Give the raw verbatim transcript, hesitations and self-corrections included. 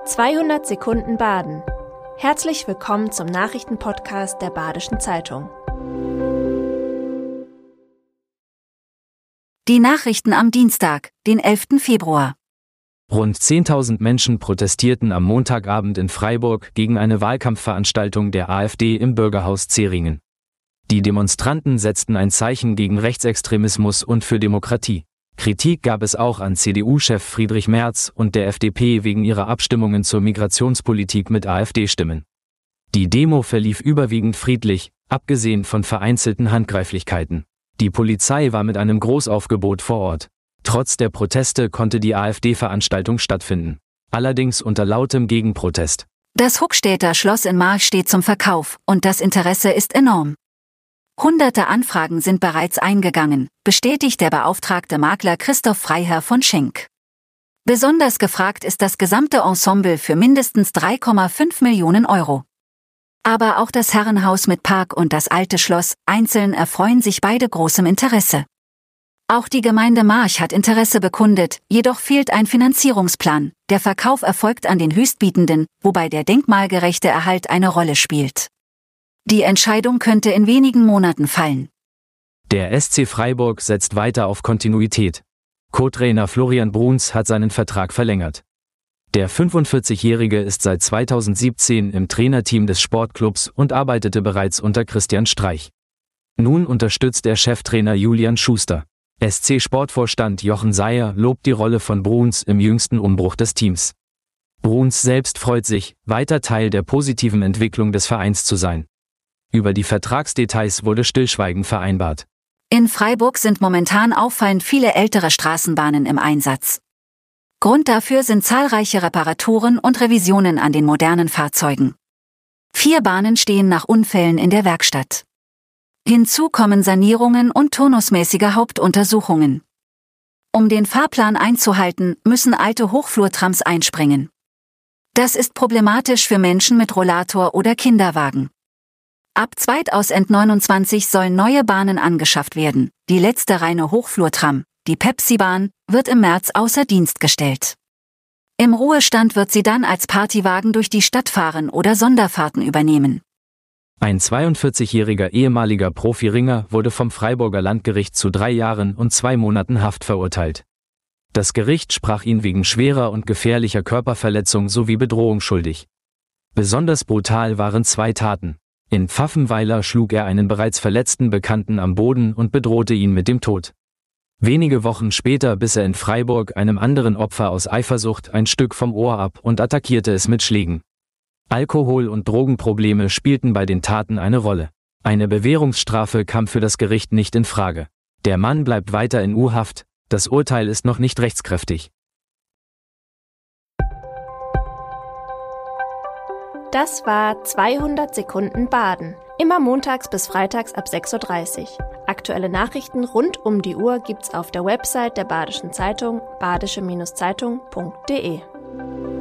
zweihundert Sekunden Baden. Herzlich willkommen zum Nachrichtenpodcast der Badischen Zeitung. Die Nachrichten am Dienstag, den elften Februar. Rund zehntausend Menschen protestierten am Montagabend in Freiburg gegen eine Wahlkampfveranstaltung der AfD im Bürgerhaus Zeringen. Die Demonstranten setzten ein Zeichen gegen Rechtsextremismus und für Demokratie. Kritik gab es auch an C D U-Chef Friedrich Merz und der F D P wegen ihrer Abstimmungen zur Migrationspolitik mit AfD-Stimmen. Die Demo verlief überwiegend friedlich, abgesehen von vereinzelten Handgreiflichkeiten. Die Polizei war mit einem Großaufgebot vor Ort. Trotz der Proteste konnte die AfD-Veranstaltung stattfinden. Allerdings unter lautem Gegenprotest. Das Huckstädter Schloss in March steht zum Verkauf und das Interesse ist enorm. Hunderte Anfragen sind bereits eingegangen, bestätigt der beauftragte Makler Christoph Freiherr von Schenk. Besonders gefragt ist das gesamte Ensemble für mindestens drei Komma fünf Millionen Euro. Aber auch das Herrenhaus mit Park und das alte Schloss, einzeln erfreuen sich beide großem Interesse. Auch die Gemeinde March hat Interesse bekundet, jedoch fehlt ein Finanzierungsplan. Der Verkauf erfolgt an den Höchstbietenden, wobei der denkmalgerechte Erhalt eine Rolle spielt. Die Entscheidung könnte in wenigen Monaten fallen. Der S C Freiburg setzt weiter auf Kontinuität. Co-Trainer Florian Bruns hat seinen Vertrag verlängert. Der fünfundvierzigjährige ist seit zweitausendsiebzehn im Trainerteam des Sportclubs und arbeitete bereits unter Christian Streich. Nun unterstützt er Cheftrainer Julian Schuster. S C-Sportvorstand Jochen Seyer lobt die Rolle von Bruns im jüngsten Umbruch des Teams. Bruns selbst freut sich, weiter Teil der positiven Entwicklung des Vereins zu sein. Über die Vertragsdetails wurde Stillschweigen vereinbart. In Freiburg sind momentan auffallend viele ältere Straßenbahnen im Einsatz. Grund dafür sind zahlreiche Reparaturen und Revisionen an den modernen Fahrzeugen. Vier Bahnen stehen nach Unfällen in der Werkstatt. Hinzu kommen Sanierungen und turnusmäßige Hauptuntersuchungen. Um den Fahrplan einzuhalten, müssen alte Hochflurtrams einspringen. Das ist problematisch für Menschen mit Rollator oder Kinderwagen. Ab zweitausendneunundzwanzig sollen neue Bahnen angeschafft werden. Die letzte reine Hochflurtram, die Pepsi-Bahn, wird im März außer Dienst gestellt. Im Ruhestand wird sie dann als Partywagen durch die Stadt fahren oder Sonderfahrten übernehmen. Ein zweiundvierzigjähriger ehemaliger Profiringer wurde vom Freiburger Landgericht zu drei Jahren und zwei Monaten Haft verurteilt. Das Gericht sprach ihn wegen schwerer und gefährlicher Körperverletzung sowie Bedrohung schuldig. Besonders brutal waren zwei Taten. In Pfaffenweiler schlug er einen bereits verletzten Bekannten am Boden und bedrohte ihn mit dem Tod. Wenige Wochen später biss er in Freiburg einem anderen Opfer aus Eifersucht ein Stück vom Ohr ab und attackierte es mit Schlägen. Alkohol- und Drogenprobleme spielten bei den Taten eine Rolle. Eine Bewährungsstrafe kam für das Gericht nicht in Frage. Der Mann bleibt weiter in U-Haft, das Urteil ist noch nicht rechtskräftig. Das war zweihundert Sekunden Baden. Immer montags bis freitags ab sechs Uhr dreißig. Aktuelle Nachrichten rund um die Uhr gibt's auf der Website der Badischen Zeitung badische Zeitung punkt de.